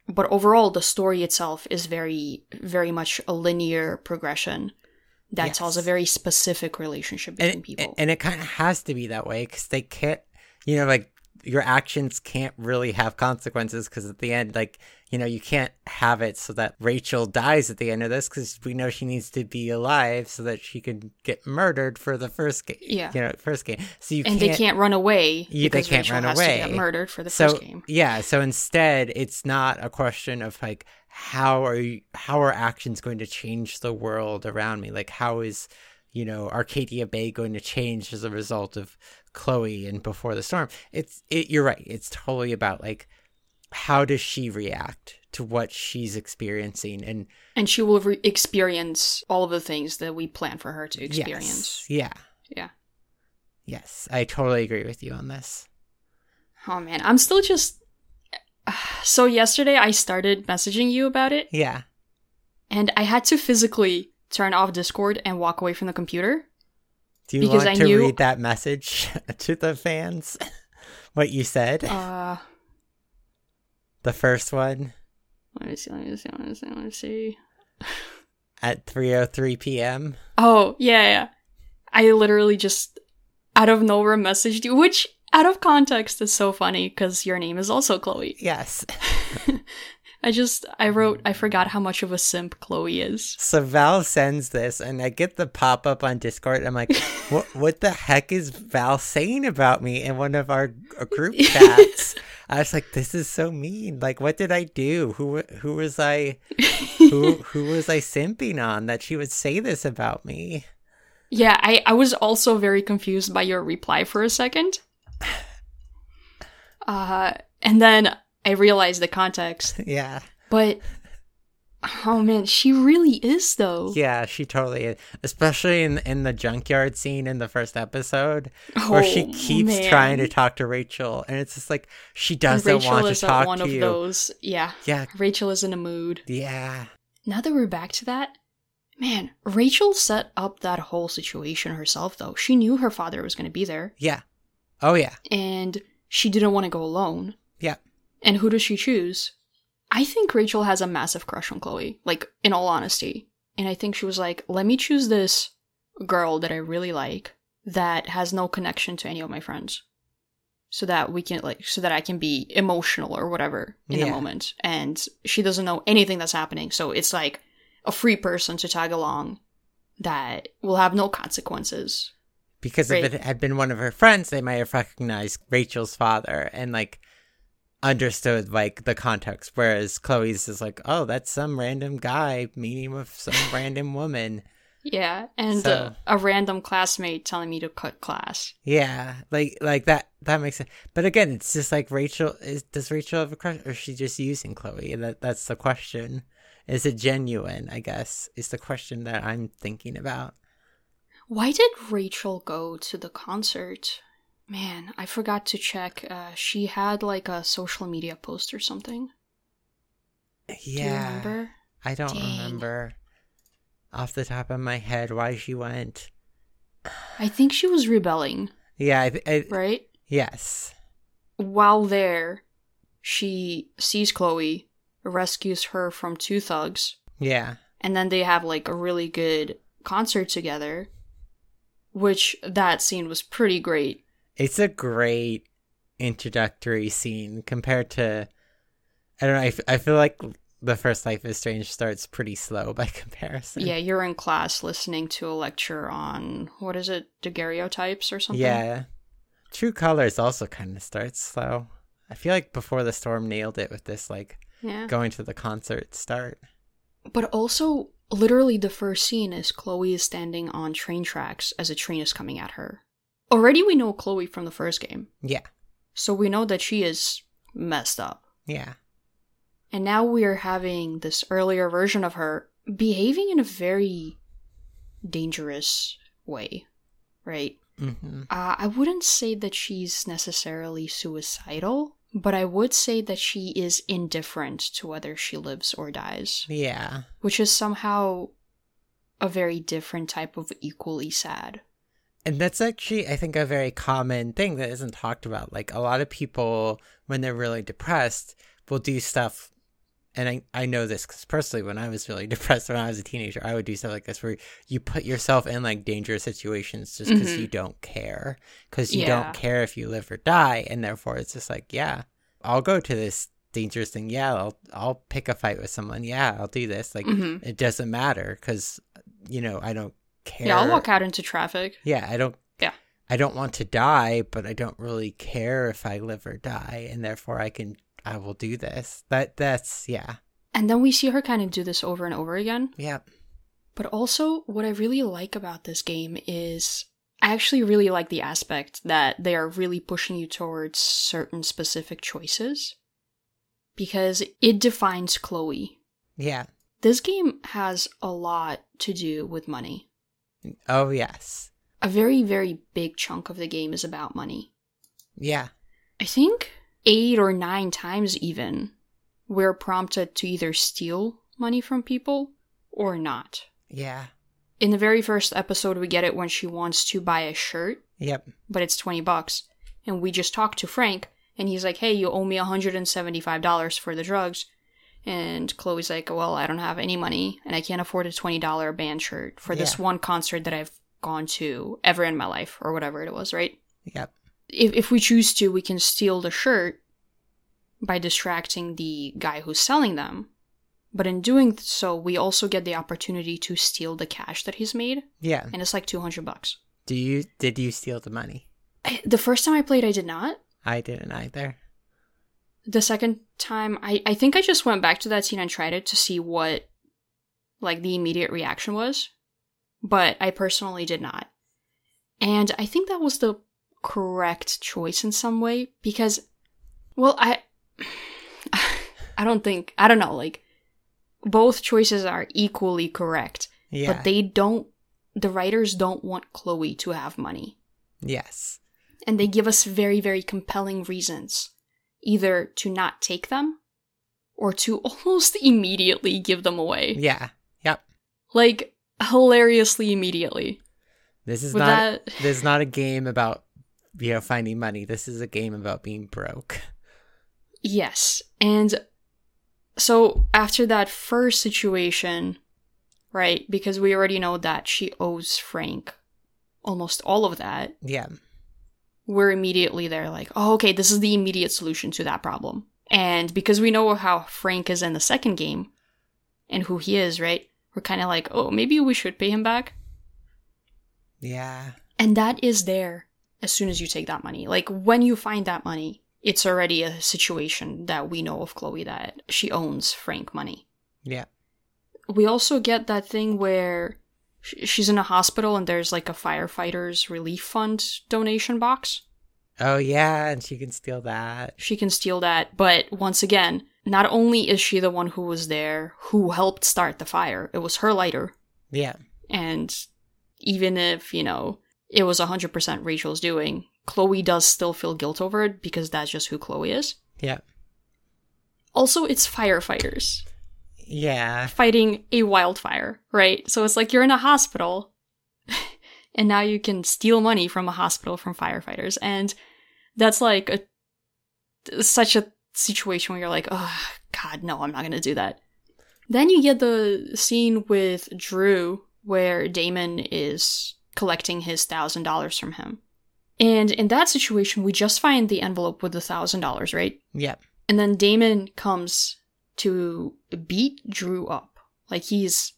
But overall, the story itself is very, very much a linear progression that tells a very specific relationship between people. And it kind of has to be that way because they can't, like, your actions can't really have consequences because at the end, like, you can't have it so that Rachel dies at the end of this because we know she needs to be alive so that she can get murdered for the first game. Yeah. First game. So they can't run away. They can't Rachel run has away. To get murdered for the first game. Yeah. So instead, it's not a question of like, how are actions going to change the world around me? Like, how is, Arcadia Bay going to change as a result of Chloe and Before the Storm? You're right. It's totally about like, how does she react to what she's experiencing? And she will experience all of the things that we plan for her to experience. Yes. Yeah. Yes. I totally agree with you on this. Oh man, I'm still just... So yesterday I started messaging you about it. Yeah. And I had to physically turn off Discord and walk away from the computer. Do you want to read that message to the fans? What you said? The first one? Let me see. At 3:03 p.m.? Oh, yeah. I literally just, out of nowhere, messaged you, which, out of context, is so funny, because your name is also Chloe. Yes. I wrote, I forgot how much of a simp Chloe is. So Val sends this, and I get the pop-up on Discord. I'm like, what the heck is Val saying about me in one of our group chats? I was like, this is so mean. Like, what did I do? Who was I who was I simping on that she would say this about me? Yeah, I was also very confused by your reply for a second. And then I realized the context. Yeah. But, oh man, she really is, though. Yeah, she totally is. Especially in the junkyard scene in the first episode, where she keeps trying to talk to Rachel. And it's just like, she doesn't want to talk to you. Rachel is one of those. Yeah. Yeah. Rachel is in a mood. Yeah. Now that we're back to that, man, Rachel set up that whole situation herself, though. She knew her father was going to be there. Yeah. Oh, yeah. And she didn't want to go alone. Yeah. And who does she choose? I think Rachel has a massive crush on Chloe, like, in all honesty. And I think she was like, let me choose this girl that I really like that has no connection to any of my friends. So that I can be emotional or whatever in the moment. And she doesn't know anything that's happening. So it's like a free person to tag along that will have no consequences. Because if it had been one of her friends, they might have recognized Rachel's father and like understood like the context. Whereas Chloe's is like, oh, that's some random guy meeting with some random woman. Yeah, and a random classmate telling me to cut class. Yeah, like that makes sense. But again, it's just like does Rachel have a crush, or is she just using Chloe? That's the question. Is it genuine, I guess, is the question that I'm thinking about. Why did Rachel go to the concert? Man, I forgot to check. She had like a social media post or something. Yeah. Do you remember? I don't remember off the top of my head why she went. I think she was rebelling. Yeah. Right? Yes. While there, she sees Chloe, rescues her from two thugs. Yeah. And then they have like a really good concert together, which that scene was pretty great. It's a great introductory scene compared to, I don't know, I feel like the first Life is Strange starts pretty slow by comparison. Yeah, you're in class listening to a lecture on, what is it, daguerreotypes or something? Yeah. True Colors also kind of starts slow. I feel like Before the Storm nailed it with this, like, going to the concert start. But also, literally the first scene is Chloe is standing on train tracks as a train is coming at her. Already we know Chloe from the first game. Yeah. So we know that she is messed up. Yeah. And now we are having this earlier version of her behaving in a very dangerous way, right? Mm-hmm. I wouldn't say that she's necessarily suicidal, but I would say that she is indifferent to whether she lives or dies. Yeah. Which is somehow a very different type of equally sad. And that's actually, I think, a very common thing that isn't talked about. Like, a lot of people, when they're really depressed, will do stuff and I know this because personally, when I was really depressed when I was a teenager, I would do stuff like this where you put yourself in like dangerous situations just because you don't care. Because you don't care if you live or die. And therefore, it's just like, yeah, I'll go to this dangerous thing. Yeah, I'll pick a fight with someone. Yeah, I'll do this. Like, it doesn't matter because, I don't care. Yeah, I'll walk out into traffic. Yeah, I don't want to die, but I don't really care if I live or die. And therefore, I will do this. That's. And then we see her kind of do this over and over again. Yeah. But also, what I really like about this game is I actually really like the aspect that they are really pushing you towards certain specific choices. Because it defines Chloe. Yeah. This game has a lot to do with money. Oh, yes. A very, very big chunk of the game is about money. Yeah. I think 8 or 9 times even, we're prompted to either steal money from people or not. Yeah. In the very first episode, we get it when she wants to buy a shirt. Yep. But it's $20. And we just talked to Frank, and he's like, hey, you owe me $175 for the drugs. And Chloe's like, well, I don't have any money, and I can't afford a $20 band shirt for this one concert that I've gone to ever in my life, or whatever it was, right? Yep. If we choose to, we can steal the shirt by distracting the guy who's selling them. But in doing so, we also get the opportunity to steal the cash that he's made. Yeah. And it's like $200. Did you steal the money? The first time I played, I did not. I didn't either. The second time, I think I just went back to that scene and tried it to see what, like, the immediate reaction was. But I personally did not. And I think that was the correct choice in some way. Because, well, I don't know, like, both choices are equally correct. Yeah. But the writers don't want Chloe to have money. Yes. And they give us very, very compelling reasons. Either to not take them, or to almost immediately give them away. Yeah. Yep. Like, hilariously immediately. This is not a game about, finding money. This is a game about being broke. Yes. And so after that first situation, right, because we already know that she owes Frank almost all of that. Yeah. We're immediately there like, oh, okay, this is the immediate solution to that problem. And because we know how Frank is in the second game and who he is, right, we're kind of like, oh, maybe we should pay him back. Yeah. And that is there as soon as you take that money. Like, when you find that money, it's already a situation that we know of Chloe that she owns Frank money. Yeah. We also get that thing where she's in a hospital and there's like a firefighters relief fund donation box. Oh, yeah, and she can steal that. She can steal that, but once again, not only is she the one who was there, who helped start the fire, it was her lighter. Yeah. And even if, it was 100% Rachel's doing, Chloe does still feel guilt over it because that's just who Chloe is. Yeah. Also, it's firefighters. Yeah. Fighting a wildfire, right? So it's like you're in a hospital and now you can steal money from a hospital from firefighters. And that's like such a situation where you're like, oh, God, no, I'm not going to do that. Then you get the scene with Drew where Damon is collecting his $1,000 from him. And in that situation, we just find the envelope with the $1,000, right? Yeah. And then Damon comes to beat Drew up. Like, he's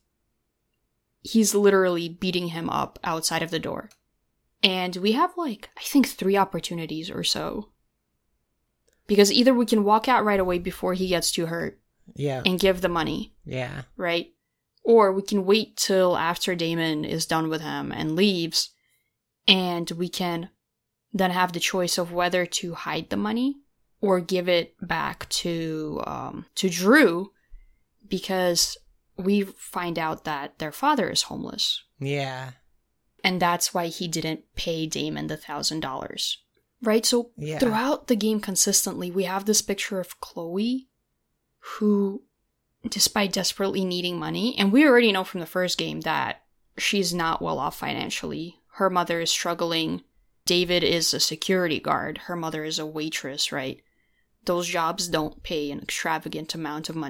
literally beating him up outside of the door. And we have, like, I think 3 opportunities or so. Because either we can walk out right away before he gets too hurt. Yeah. And give the money. Yeah. Right? Or we can wait till after Damon is done with him and leaves. And we can then have the choice of whether to hide the money or give it back to Drew, because we find out that their father is homeless. Yeah. And that's why he didn't pay Damon the $1,000. Right? So throughout the game consistently, we have this picture of Chloe who, despite desperately needing money, and we already know from the first game that she's not well off financially. Her mother is struggling. David is a security guard. Her mother is a waitress, right? Those jobs don't pay an extravagant amount of money.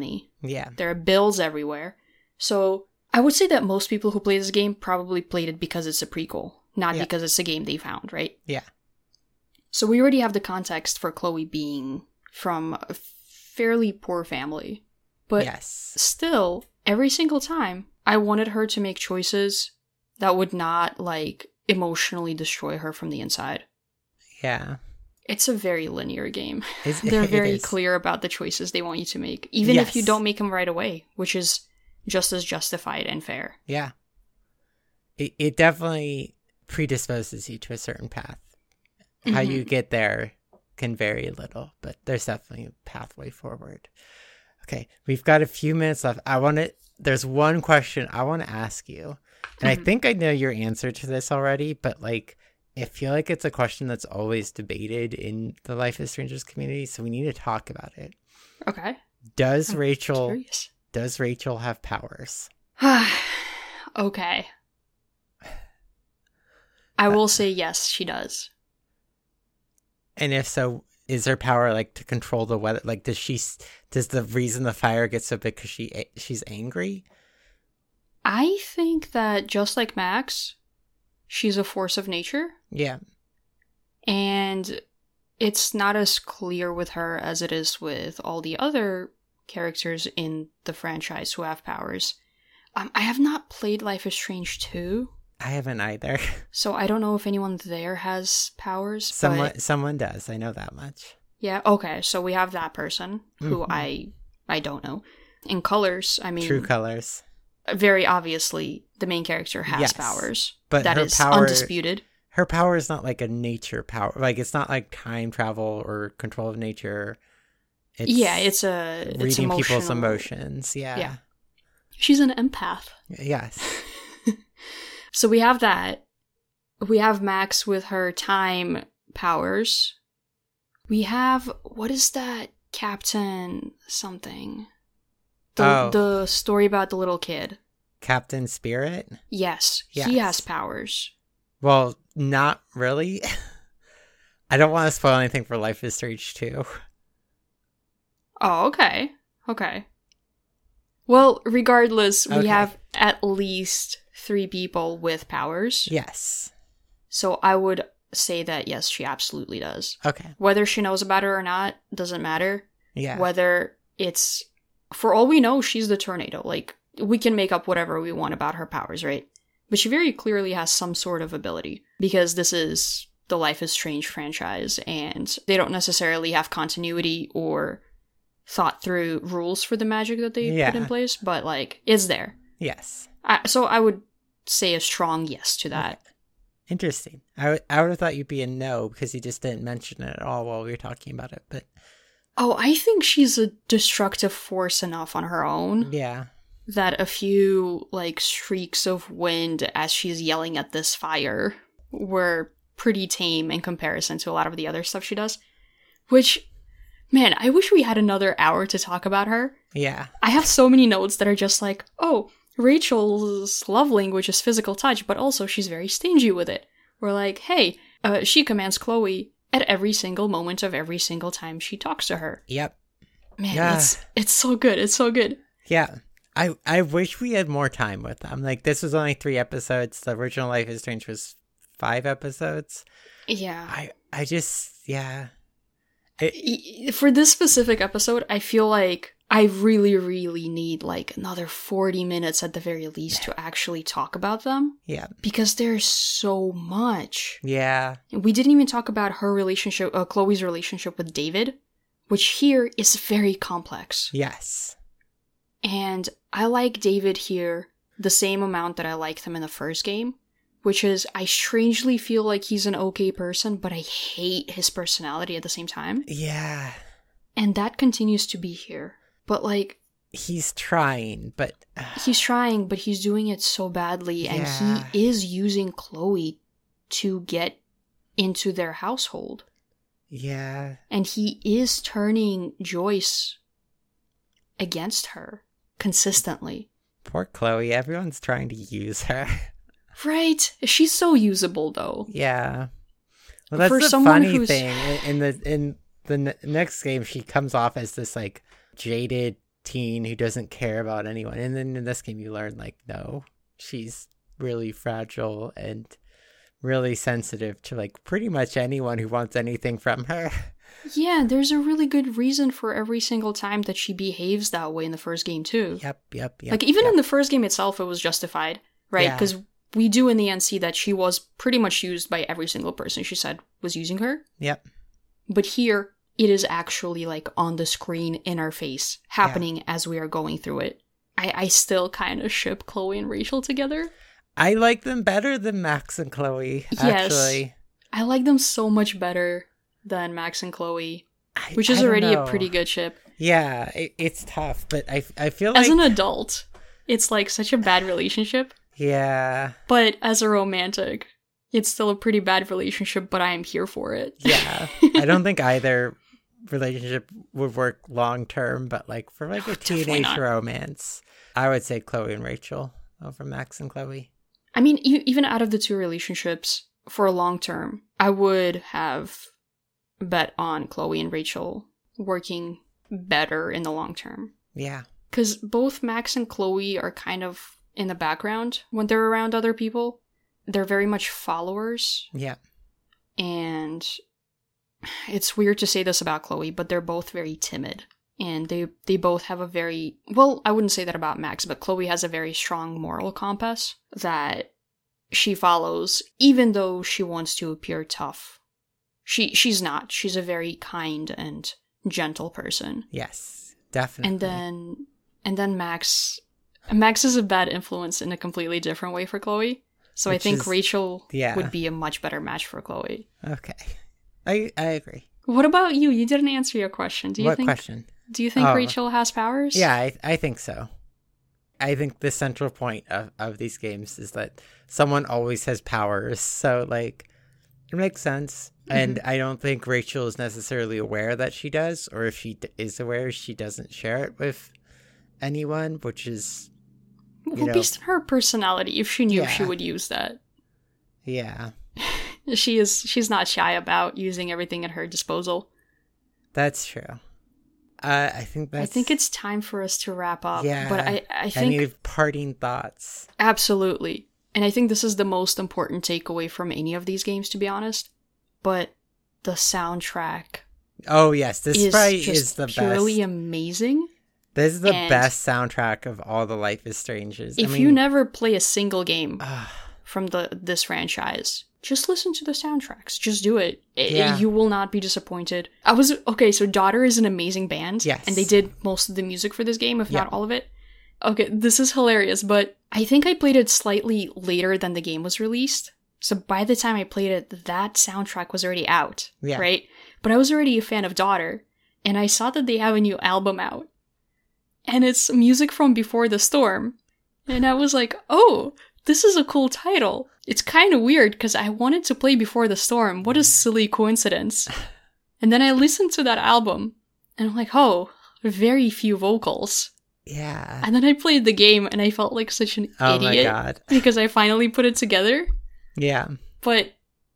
Yeah. There are bills everywhere. So I would say that most people who play this game probably played it because it's a prequel, not because it's a game they found, right? Yeah. So we already have the context for Chloe being from a fairly poor family. But still, every single time, I wanted her to make choices that would not, like, emotionally destroy her from the inside. Yeah. It's a very linear game. They're very clear about the choices they want you to make, even if you don't make them right away, which is just as justified and fair. Yeah. It definitely predisposes you to a certain path. How you get there can vary a little, but there's definitely a pathway forward. Okay, we've got a few minutes left. There's one question I want to ask you, and I think I know your answer to this already, but like, I feel like it's a question that's always debated in the Life is Stranger's community, so we need to talk about it. Okay. Does Rachel have powers? Okay. I will say yes, she does. And if so, is her power like to control the weather? Like, does the reason the fire gets so big because she's angry? I think that just like Max, she's a force of nature. Yeah. And it's not as clear with her as it is with all the other characters in the franchise who have powers. I have not played Life is Strange 2. I haven't either. So I don't know if anyone there has powers. Someone does. I know that much. Yeah, okay. So we have that person who I don't know. In Colors, I mean... True Colors. Very obviously, the main character has powers. But that is undisputed. Her power is not like a nature power. Like, it's not like time travel or control of nature. It's reading people's emotions. Yeah. She's an empath. Yes. So we have that. We have Max with her time powers. We have, what is that? Captain something. The story about the little kid. Captain Spirit? Yes. He has powers. Well, not really. I don't want to spoil anything for Life is Strange 2. Oh, okay. Okay. Well, regardless, we have at least 3 people with powers. Yes. So I would say that, yes, she absolutely does. Okay. Whether she knows about it or not, doesn't matter. Yeah. Whether it's... For all we know, she's the tornado. Like, we can make up whatever we want about her powers, right? But she very clearly has some sort of ability. Because this is the Life is Strange franchise, and they don't necessarily have continuity or thought through rules for the magic that they put in place, but, like, it's there. Yes. So I would say a strong yes to that. Okay. Interesting. I would have thought you'd be a no, because you just didn't mention it at all while we were talking about it, but... Oh, I think she's a destructive force enough on her own. Yeah. That a few, like, streaks of wind as she's yelling at this fire were pretty tame in comparison to a lot of the other stuff she does. Which, man, I wish we had another hour to talk about her. Yeah. I have so many notes that are just like, oh, Rachel's love language is physical touch, but also she's very stingy with it. We're like, hey, she commands Chloe at every single moment of every single time she talks to her. Yep. Man, it's so good. It's so good. Yeah. I wish we had more time with them. Like, this was only 3 episodes. The original Life is Strange was 5 episodes. Yeah. I just, yeah. For this specific episode, I feel like I really, really need like another 40 minutes at the very least to actually talk about them. Yeah. Because there's so much. Yeah. We didn't even talk about her relationship, Chloe's relationship with David, which here is very complex. Yes. And I like David here the same amount that I liked him in the first game, which is I strangely feel like he's an okay person, but I hate his personality at the same time. Yeah. And that continues to be here. But, like... He's trying, but... He's trying, but he's doing it so badly, and he is using Chloe to get into their household. Yeah. And he is turning Joyce against her consistently. Poor Chloe, everyone's trying to use her. Right? She's so usable, though. Yeah. Well, that's the funny thing. In the next game, she comes off as this, like, jaded teen who doesn't care about anyone. And then in this game, you learn, like, no, she's really fragile and really sensitive to, like, pretty much anyone who wants anything from her. Yeah, there's a really good reason for every single time that she behaves that way in the first game, too. Yep. Like, even in the first game itself, it was justified, right? Because we do in the end see that she was pretty much used by every single person she said was using her. Yep. But here, it is actually, like, on the screen in our face, happening as we are going through it. I still kind of ship Chloe and Rachel together. I like them better than Max and Chloe, actually. Yes, I like them so much better than Max and Chloe, which is already a pretty good ship. Yeah, it's tough, but I feel like... As an adult, it's, like, such a bad relationship. Yeah. But as a romantic, it's still a pretty bad relationship, but I am here for it. Yeah. I don't think either relationship would work long term, but, like, for, like, a teenage romance, I would say Chloe and Rachel over Max and Chloe. I mean, even out of the two relationships, for a long term, I would have bet on Chloe and Rachel working better in the long term. Yeah. Because both Max and Chloe are kind of in the background when they're around other people. They're very much followers. Yeah. And it's weird to say this about Chloe, but they're both very timid. And they both have a very... Well, I wouldn't say that about Max, but Chloe has a very strong moral compass that she follows, even though she wants to appear tough. She's not. She's a very kind and gentle person. Yes, definitely. And then Max is a bad influence in a completely different way for Chloe. So I think Rachel would be a much better match for Chloe. Okay. I agree. What about you? You didn't answer your question. What question? Do you think Rachel has powers? Yeah, I think so. I think the central point of these games is that someone always has powers. So, like, it makes sense. Mm-hmm. And I don't think Rachel is necessarily aware that she does. Or if she is aware, she doesn't share it with anyone, which is... Well, based on her personality, if she knew, she would use that. Yeah. She's not shy about using everything at her disposal. That's true. I think it's time for us to wrap up. Yeah. But I think... I need parting thoughts. Absolutely. And I think this is the most important takeaway from any of these games, to be honest. But the soundtrack... Oh, yes. This probably is the best. Purely amazing. This is the best soundtrack of all the Life is Strange's. If you never play a single game from this franchise, just listen to the soundtracks. Just do it. You will not be disappointed. So Daughter is an amazing band. Yes. And they did most of the music for this game, if not all of it. Okay, this is hilarious, but I think I played it slightly later than the game was released. So by the time I played it, that soundtrack was already out. Yeah. Right? But I was already a fan of Daughter, and I saw that they have a new album out. And it's music from Before the Storm. And I was like, oh, this is a cool title. It's kind of weird because I wanted to play Before the Storm. What a silly coincidence. And then I listened to that album and I'm like, oh, very few vocals. Yeah. And then I played the game and I felt like such an idiot. Oh my God. Because I finally put it together. Yeah. But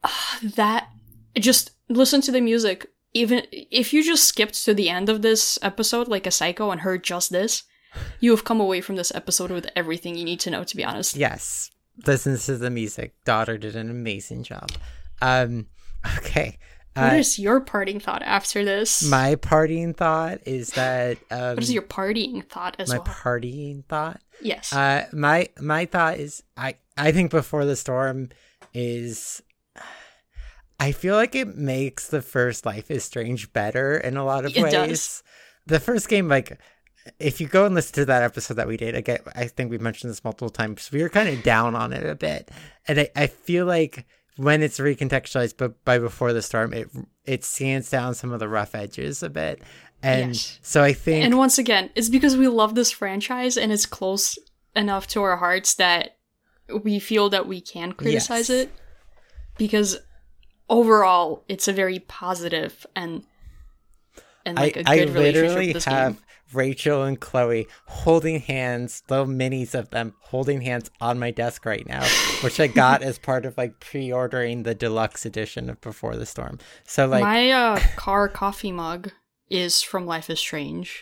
just listen to the music. Even if you just skipped to the end of this episode like a psycho and heard just this, you have come away from this episode with everything you need to know, to be honest. Yes. Listen to the music. Daughter did an amazing job. Okay. What is your parting thought after this? My parting thought is that... what is your partying thought as well? My partying thought? Yes. My thought is, I think Before the Storm is... I feel like it makes the first Life is Strange better in a lot of ways. It does. The first game, like, if you go and listen to that episode that we did, again, I think we mentioned this multiple times, we were kind of down on it a bit. And I feel like when it's recontextualized by Before the Storm, it sands down some of the rough edges a bit. And so I think... And once again, it's because we love this franchise and it's close enough to our hearts that we feel that we can criticize it. Because... overall, it's a very positive and like a good relationship. I literally have Rachel and Chloe holding hands, little minis of them holding hands on my desk right now, which I got as part of like pre-ordering the deluxe edition of Before the Storm. So like my car coffee mug is from Life is Strange.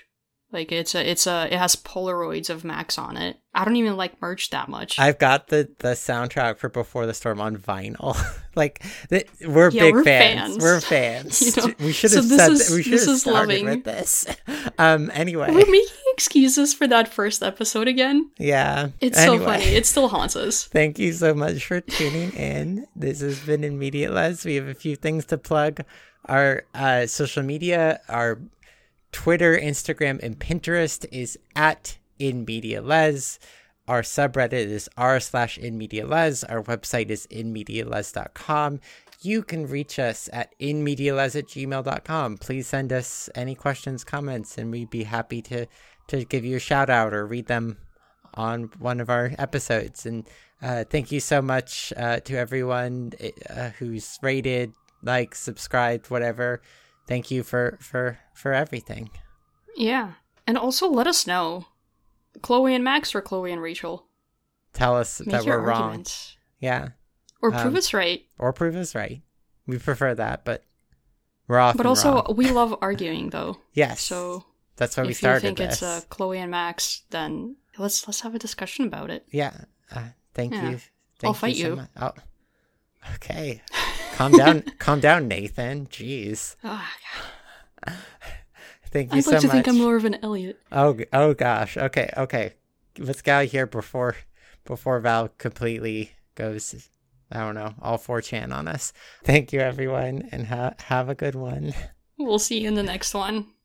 Like it has Polaroids of Max on it. I don't even like merch that much. I've got the soundtrack for Before the Storm on vinyl. Like we're big fans. We're fans. You know? We should have started with this. Anyway, we're making excuses for that first episode again. Yeah, it's so funny. It still haunts us. Thank you so much for tuning in. This has been In Media Les. We have a few things to plug. Our social media, our Twitter, Instagram, and Pinterest is at InMediaLes. Our subreddit is r/InMediaLes. Our website is inmediales.com. You can reach us at inmediales@gmail.com. Please send us any questions, comments, and we'd be happy to give you a shout out or read them on one of our episodes. And thank you so much to everyone who's rated, liked, subscribed, whatever. Thank you for everything. Yeah. And also let us know. Chloe and Max or Chloe and Rachel? Tell us that we're wrong. Yeah. Or prove us right. Or prove us right. We prefer that, but we're often But also, wrong. we love arguing, though. Yes. So that's why we started this. If you think it's Chloe and Max, then let's have a discussion about it. Yeah. Thank you. I'll fight you. So much. Oh. Okay. Calm down, Nathan. Jeez. Oh, God. Thank you so much. I'd like to think I'm more of an Elliot. Oh gosh. Okay. Let's get out of here before Val completely goes, I don't know, all 4chan on us. Thank you, everyone, and have a good one. We'll see you in the next one.